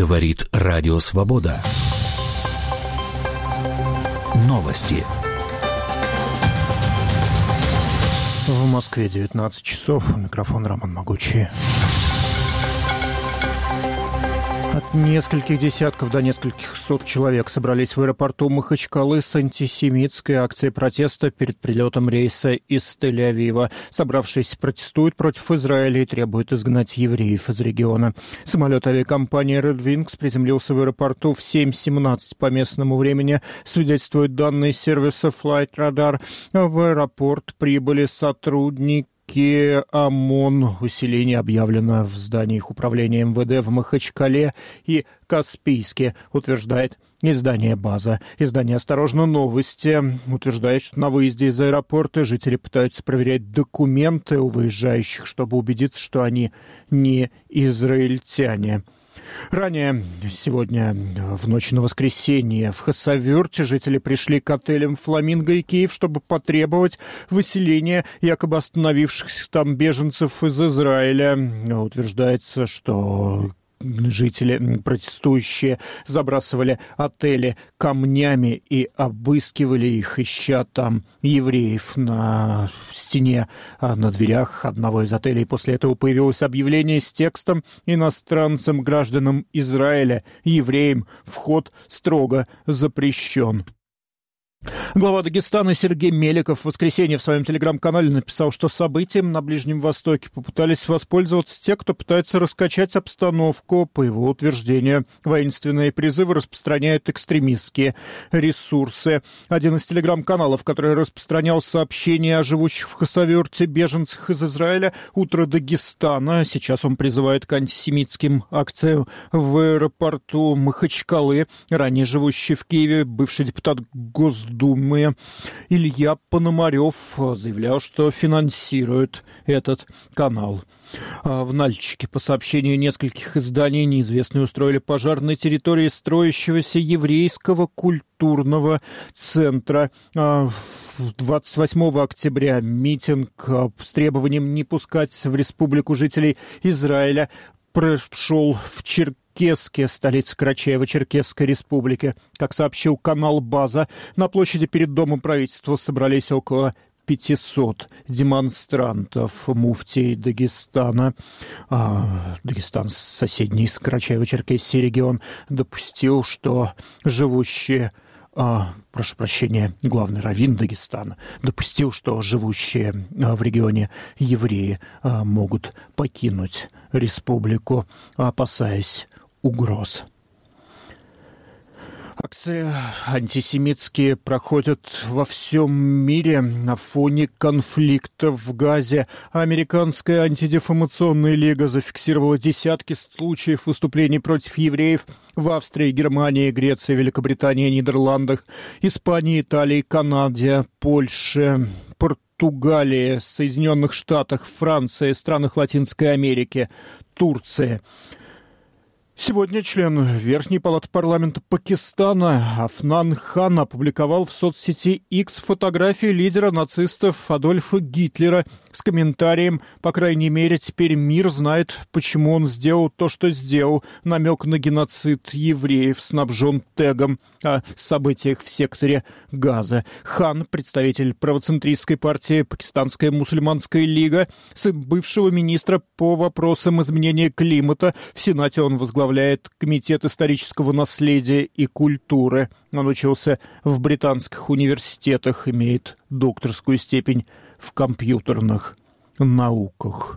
Говорит Радио Свобода. Новости. В Москве 19 часов. Микрофон Роман Могучий. От нескольких десятков до нескольких сот человек собрались в аэропорту Махачкалы с антисемитской акцией протеста перед прилетом рейса из Тель-Авива. Собравшиеся протестуют против Израиля и требуют изгнать евреев из региона. Самолет авиакомпании Red Wings приземлился в аэропорту в 7:17 по местному времени, свидетельствуют данные сервиса Flight Radar. В аэропорт прибыли сотрудники ОМОН. Усиление объявлено в здании их управления МВД в Махачкале и Каспийске, утверждает издание «База». Издание «Осторожно, новости» утверждает, что на выезде из аэропорта жители пытаются проверять документы у выезжающих, чтобы убедиться, что они не израильтяне. Ранее, сегодня, в ночь на воскресенье, в Хасавюрте жители пришли к отелям «Фламинго» и «Киев», чтобы потребовать выселения якобы остановившихся там беженцев из Израиля. Утверждается, что жители, протестующие, забрасывали отели камнями и обыскивали их, ища там евреев на стене, на дверях одного из отелей. После этого появилось объявление с текстом: иностранцам, гражданам Израиля, евреям вход строго запрещен. Глава Дагестана Сергей Меликов в воскресенье в своем телеграм-канале написал, что событием на Ближнем Востоке попытались воспользоваться те, кто пытается раскачать обстановку. По его утверждению, воинственные призывы распространяют экстремистские ресурсы. Один из телеграм-каналов, который распространял сообщения о живущих в Хасавюрте беженцах из Израиля, «Утро Дагестана». Сейчас он призывает к антисемитским акциям в аэропорту Махачкалы. Ранее живущий в Киеве бывший депутат Госдумы Илья Пономарев заявлял, что финансирует этот канал. В Нальчике, по сообщению нескольких изданий, неизвестные устроили пожар на территории строящегося еврейского культурного центра. 28 октября митинг с требованием не пускать в республику жителей Израиля прошел в Черкесске, столице Карачаево-Черкесской республики. Как сообщил канал «База», на площади перед Домом правительства собрались около 500 демонстрантов. Муфтий Дагестана, Дагестан соседний с Карачаево-Черкесией регион, допустил, что живущие главный раввин Дагестана допустил, что живущие в регионе евреи могут покинуть республику, опасаясь угроз. Акции антисемитские проходят во всем мире на фоне конфликта в Газе. Американская антидефамационная лига зафиксировала десятки случаев выступлений против евреев в Австрии, Германии, Греции, Великобритании, Нидерландах, Испании, Италии, Канаде, Польше, Португалии, Соединенных Штатах, Франции, странах Латинской Америки, Турции. Сегодня член Верхней палаты парламента Пакистана Афнан Хан опубликовал в соцсети X фотографии лидера нацистов Адольфа Гитлера с комментарием: «По крайней мере, теперь мир знает, почему он сделал то, что сделал». Намек на геноцид евреев снабжен тегом о событиях в секторе Газа. Хан, представитель правоцентристской партии Пакистанская мусульманская лига, сын бывшего министра по вопросам изменения климата. В Сенате он возглавляет Комитет исторического наследия и культуры. Он учился в британских университетах, имеет докторскую степень в компьютерных науках.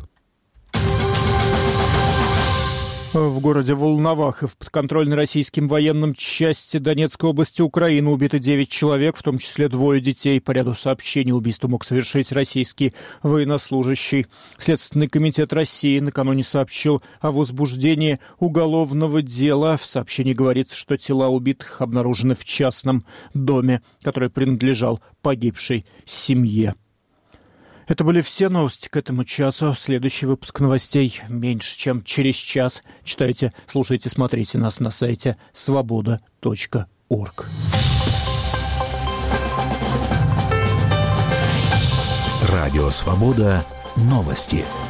В городе Волноваха в подконтрольной российским военным части Донецкой области Украины убито 9 человек, в том числе 2 детей. По ряду сообщений убийство мог совершить российский военнослужащий. Следственный комитет России накануне сообщил о возбуждении уголовного дела. В сообщении говорится, что тела убитых обнаружены в частном доме, который принадлежал погибшей семье. Это были все новости к этому часу. Следующий выпуск новостей меньше, чем через час. Читайте, слушайте, смотрите нас на сайте svoboda.org. Радио «Свобода». Новости.